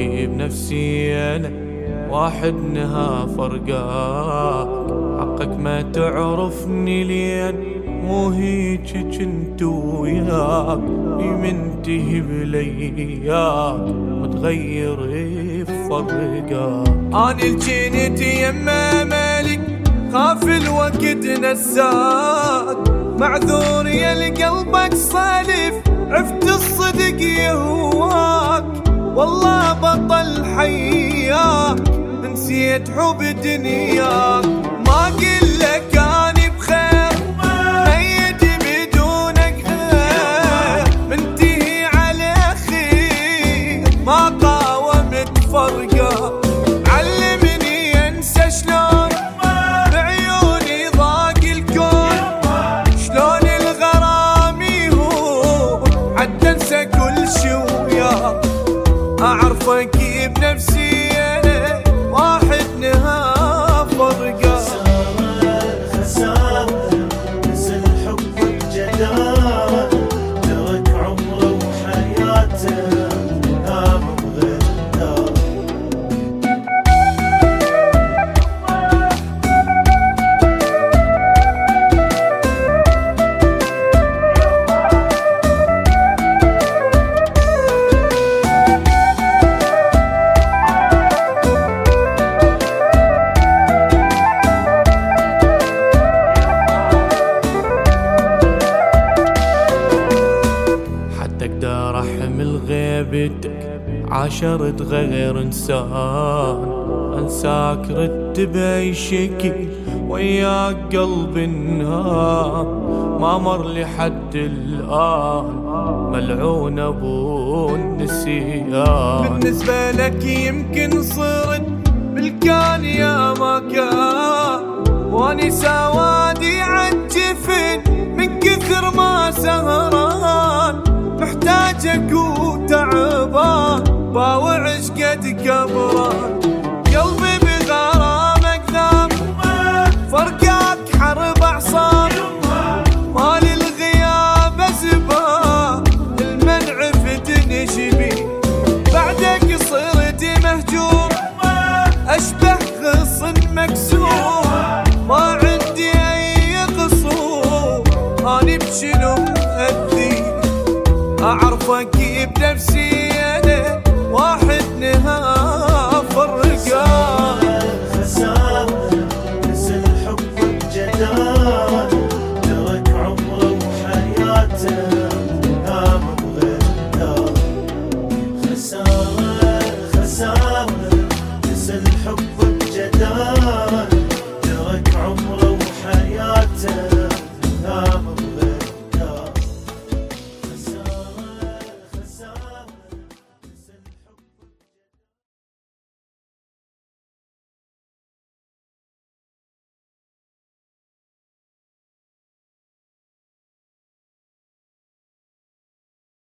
بنفسي أنا واحد نها فرقاك، حقك ما تعرفني لين مو هيج كنت وياك، منتهي بلياك متغير بفرقاك. أنا الجنت يما مالك خاف الوقت نساك، معذور يا قلبك صالف عفت الصدق يهواك، والله بطل حياك نسيت حب دنياك. ما قلك أنا بخير ميت بدونك غير، منتهي على خير ما قاومت فرقة. علمني انسى شلون بعيوني ضاق الكون، شلون الغرام يهون حتى انسى كل شي وياك. اعرفك بنفسي انا واحد نها فرقة. خسارة نزل حب الجدار، ترك عمره وحياته نام بغدار. اقدر احمل غيبتك عاشرت غير انسان، انساك رد باي شكل وياك قلبي انهار. ما مر لي حد الان ملعون ابو النسيان. بالنسبة لك يمكن صرت بالكان يا ما كان، واني سوادي عالجفن من كثر ما سهران. محتاجك وتعبان باوعش قد كبران، قلبي بغرامك ذاب فرقاك حرب اعصاب. مال الغياب اسباب المنع فتن شبي، بعدك صرت مهجور اشبه غصن مكسور. ما عندي اي قصور اني بشنو مؤذي، اعرفك بنفسي